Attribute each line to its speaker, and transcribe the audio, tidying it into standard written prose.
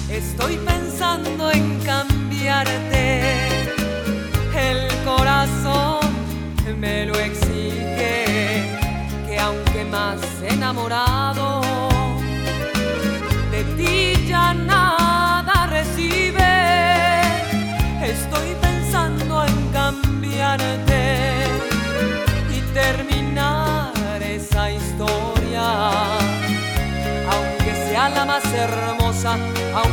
Speaker 1: Estoy pensando en cambiarte, el corazón me lo exige, que aunque más enamorado de ti ya nada recibe. Estoy pensando en cambiarte y terminar esa historia, aunque sea la más hermosa